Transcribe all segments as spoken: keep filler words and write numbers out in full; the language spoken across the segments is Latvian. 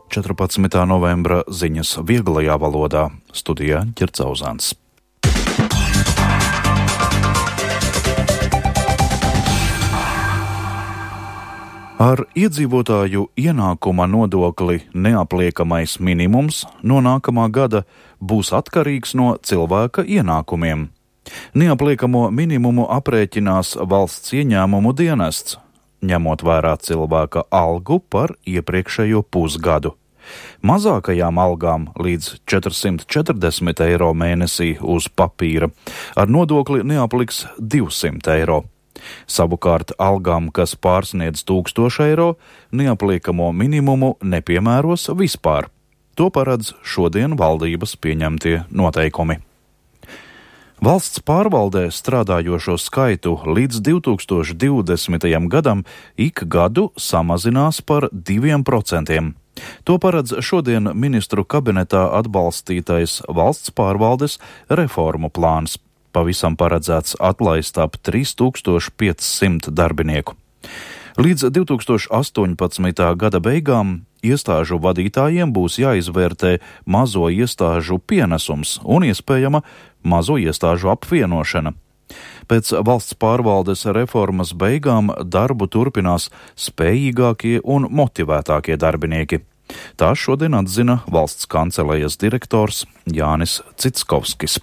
četrpadsmitā novembra ziņas vieglajā valodā. Studijā Ķircauzāns. Ar iedzīvotāju ienākuma nodokli neapliekamais minimums no nākamā gada būs atkarīgs no cilvēka ienākumiem. Neapliekamo minimumu aprēķinās valsts ieņēmumu dienests, ņemot vērā cilvēka algu par iepriekšējo pusgadu. Mazākajām algām līdz četrsimt četrdesmit eiro mēnesī uz papīra ar nodokli neapliks divsimt eiro. Savukārt algām, kas pārsniedz tūkstošu eiro, neapliekamo minimumu nepiemēros vispār. To paredz šodien valdības pieņemtie noteikumi. Valsts pārvaldē strādājošo skaitu līdz divi tūkstoši divdesmitajam gadam ik gadu samazinās par diviem procentiem. To paredz šodien ministru kabinetā atbalstītais valsts pārvaldes reformu plāns. Pavisam paredzēts atlaist ap trīs tūkstoši piecsimt darbinieku. Līdz divi tūkstoši astoņpadsmitā gada beigām iestāžu vadītājiem būs jāizvērtē mazo iestāžu pienesums un iespējama mazo iestāžu apvienošana. Pēc valsts pārvaldes reformas beigām darbu turpinās spējīgākie un motivētākie darbinieki. Tā šodien atzina valsts kancelejas direktors Jānis Citskovskis.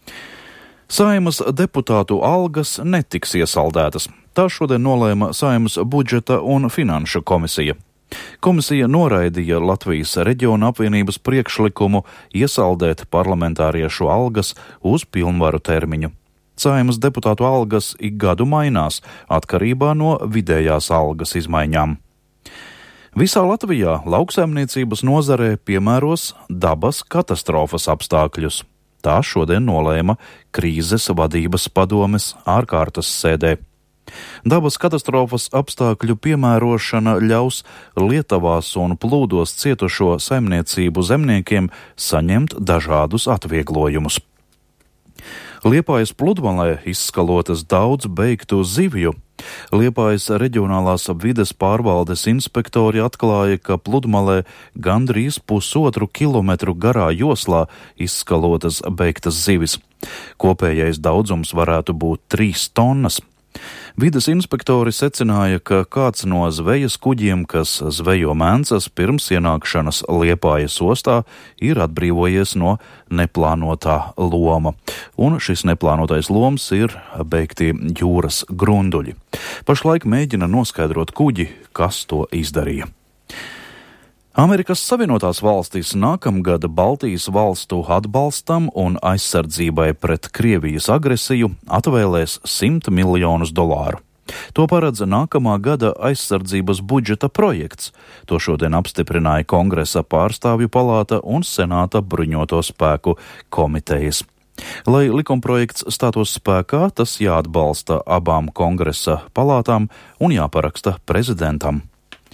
Saeimas deputātu algas netiks iesaldētas. Tā šodien nolēma Saeimas budžeta un finanšu komisija. Komisija noraidīja Latvijas reģiona apvienības priekšlikumu iesaldēt parlamentāriešu algas uz pilnvaru termiņu. Saeimas deputātu algas ik gadu mainās atkarībā no vidējās algas izmaiņām. Visā Latvijā lauksaimniecības nozarē piemēros dabas katastrofas apstākļus. Tā šodien nolēma krīzes vadības padomes ārkārtas sēdē. Dabas katastrofas apstākļu piemērošana ļaus Lietavās un plūdos cietušo saimniecību zemniekiem saņemt dažādus atvieglojumus. Liepājas pludmalē izskalotas daudz beigtu zivju. Liepājas reģionālās vides pārvaldes inspektori atklāja, ka pludmalē gandrīz pusotru kilometru garā joslā izskalotas beigtas zivis. Kopējais daudzums varētu būt trīs tonnas. Vides inspektori secināja, ka kāds no zvejas kuģiem, kas zvejo mēncas pirms ienākšanas Liepājas ostā, ir atbrīvojies no neplānotā loma. Un šis neplānotais loms ir beigti jūras grunduļi. Pašlaik mēģina noskaidrot kuģi, kas to izdarīja. Amerikas Savienotās valstis nākamgad Baltijas valstu atbalstam un aizsardzībai pret Krievijas agresiju atvēlēs simt miljonus dolāru. To paredz nākamā gada aizsardzības budžeta projekts. To šodien apstiprināja Kongresa pārstāvju palāta un Senāta bruņoto spēku komitejas. Lai likumprojekts stātos spēkā, tas jāatbalsta abām Kongresa palātām un jāparaksta prezidentam.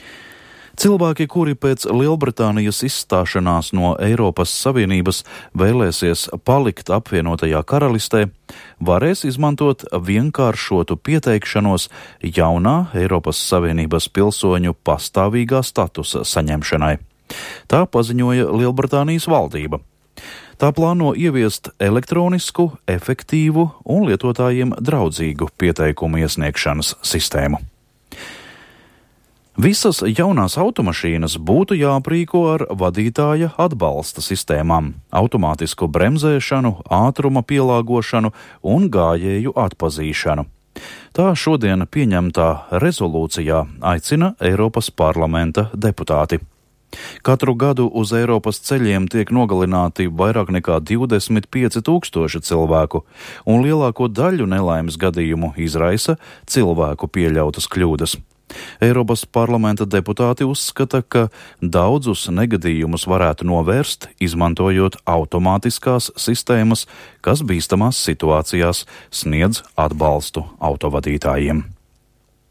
Cilvēki, kuri pēc Lielbritānijas izstāšanās no Eiropas Savienības vēlēsies palikt apvienotajā karalistē, varēs izmantot vienkāršotu pieteikšanos jaunā Eiropas Savienības pilsoņu pastāvīgā statusa saņemšanai. Tā paziņoja Lielbritānijas valdība. Tā plāno ieviest elektronisku, efektīvu un lietotājiem draudzīgu pieteikumu iesniegšanas sistēmu. Visas jaunās automašīnas būtu jāaprīko ar vadītāja atbalsta sistēmām, automātisku bremzēšanu, ātruma pielāgošanu un gājēju atpazīšanu. Tā šodien pieņemtā rezolūcijā aicina Eiropas parlamenta deputāti. Katru gadu uz Eiropas ceļiem tiek nogalināti vairāk nekā divdesmit pieci tūkstoši cilvēku, un lielāko daļu nelaimes gadījumu izraisa cilvēku pieļautas kļūdas. Eiropas parlamenta deputāti uzskata, ka daudzus negadījumus varētu novērst, izmantojot automātiskās sistēmas, kas bīstamās situācijās sniedz atbalstu autovadītājiem.